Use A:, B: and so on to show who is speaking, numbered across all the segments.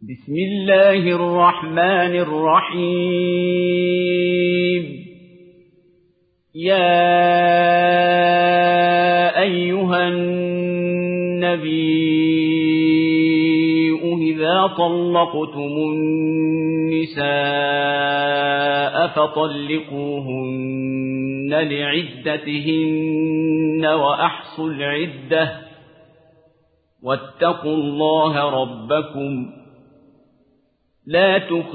A: بسم الله الرحمن الرحيم. يا أيها النبي إذا طلقتم النساء فطلقوهن لعدتهن وأحصوا العدة واتقوا الله ربكم لا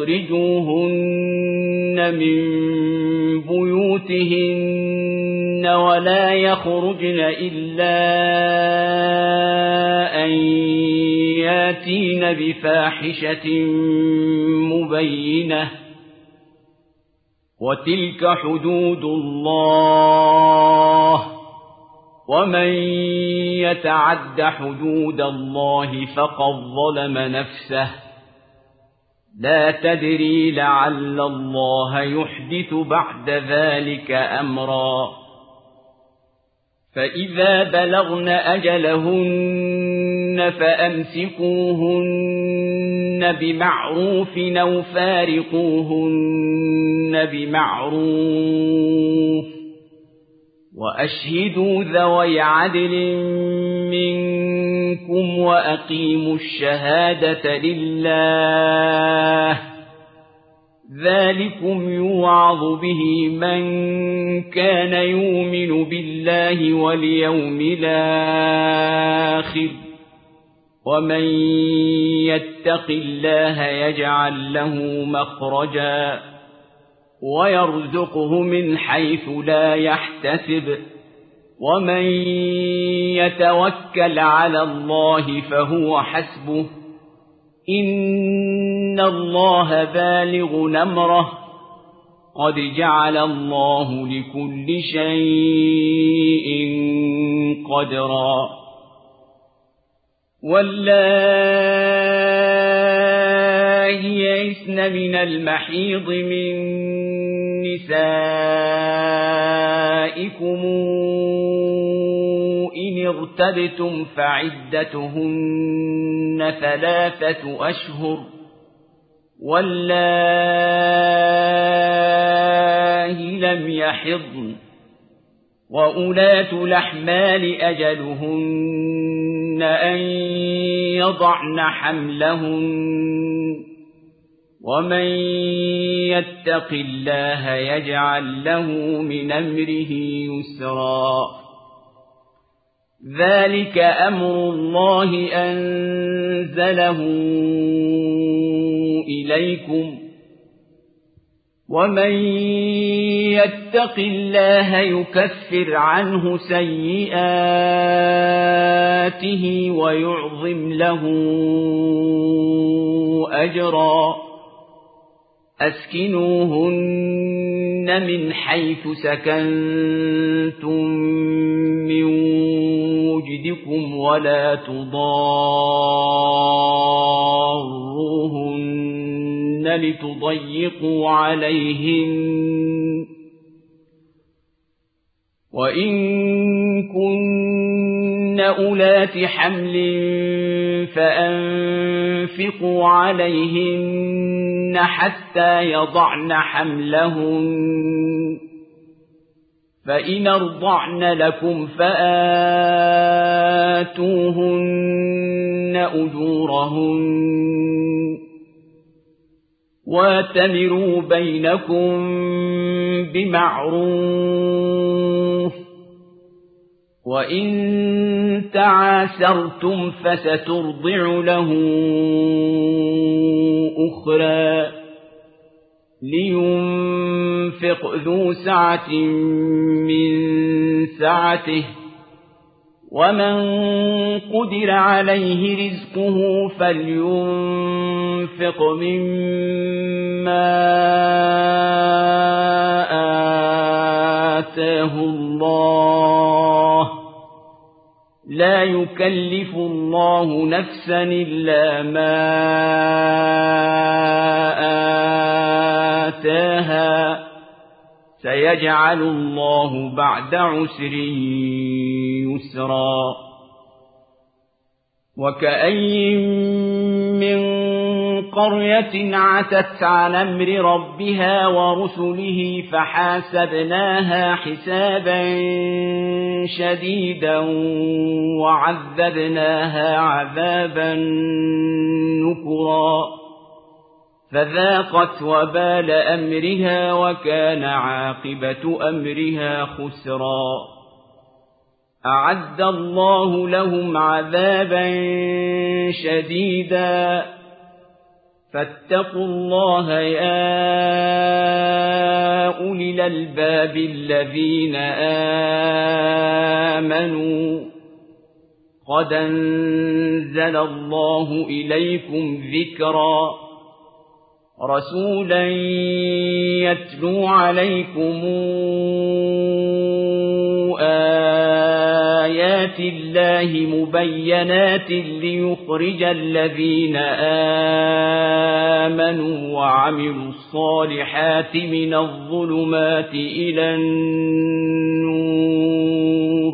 A: تخرجوهن من بيوتهن ولا يخرجن إلا أن ياتين بفاحشة مبينة وتلك حدود الله ومن يتعد حدود الله فقد ظلم نفسه لا تدري لعل الله يحدث بعد ذلك أمرا. فإذا بلغن أجلهن فأمسكوهن بمعروف أو فارقوهن بمعروف وأشهدوا ذوي عدل منكم وأقيموا الشهادة لله ذلكم يوعظ به من كان يؤمن بالله واليوم الآخر ومن يتق الله يجعل له مخرجا ويرزقه من حيث لا يحتسب ومن يتوكل على الله فهو حسبه إن الله بالغ أمره قد جعل الله لكل شيء قدرا. واللائي يئسن من المحيض من نسائكم إن ارتبتم فعدتهن 3 أشهر واللائي لم يحضن وأولاة الأحمال أجلهن أن يضعن حملهن ومن يتق الله يجعل له من أمره يسرا. ذلك أمر الله أنزله إليكم ومن يتق الله يكفر عنه سيئاته ويعظم له أجرا. أسكنوهن من حيث سكنتم من وجدكم ولا تضاروهن لتضيقوا عليهن وإن كن أولات حمل فأنفقوا عليهن حتى يضعن حملهن فإن أرضعن لكم فآتوهن أجورهن واتمروا بينكم بمعروف وإن تعاسرتم فسترضع له أخرى لينفق ذو سعة من سعته ومن قدر عليه رزقه فلينفق مما آتاه الله لا يكلف الله نفسا إلا ما آتاها سيجعل الله بعد عسر يسرا. وكأين من قرية عتت عن أمر ربها ورسله فحاسبناها حسابا شديدا وعذبناها عذابا نكرا فذاقت وبال أمرها وكان عاقبة أمرها خسرا أعد الله لهم عذابا شديدا فاتقوا الله يا أولي الألباب الذين آمنوا قد أنزل الله إليكم ذكرا رسولا يتلو عليكم آيات الله مبينات ليخرج الذين آمنوا وعملوا الصالحات من الظلمات إلى النور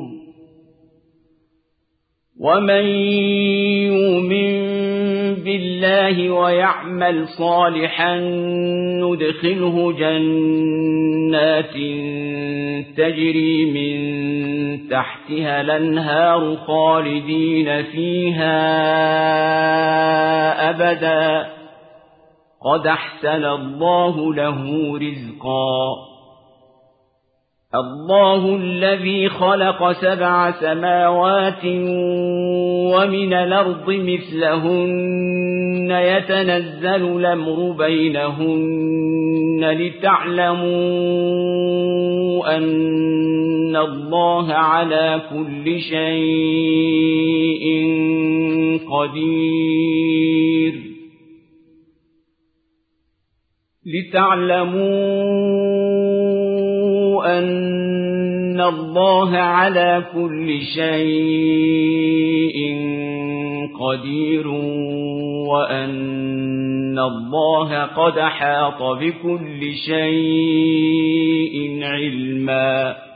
A: ومن يؤمن بالله ويعمل صالحا ندخله جنات تجري من تحتها الأنهار خالدين فيها أبدا قد أحسن الله له رزقا الله الذي خلق 7 سماوات ومن الأرض مثلهن يتنزل الأمر بينهن لتعلموا أن الله على كل شيء قدير أن الله على كل شيء قدير وأن الله قد أحاط بكل شيء علما